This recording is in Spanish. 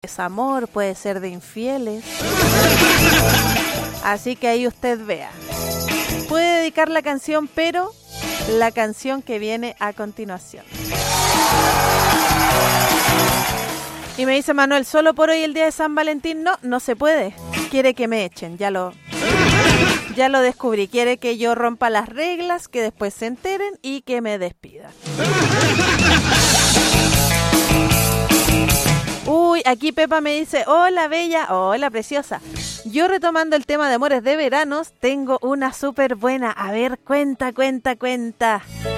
desamor, puede ser de infieles. Así que ahí usted vea. Puede dedicar la canción, pero la canción que viene a continuación. Y me dice Manuel, ¿solo por hoy el día de San Valentín? No, no se puede. Quiere que me echen, ya lo descubrí. Quiere que yo rompa las reglas, que después se enteren y que me despidan. Uy, aquí Pepa me dice, hola bella, hola preciosa. Yo retomando el tema de amores de veranos, tengo una súper buena. A ver, cuenta.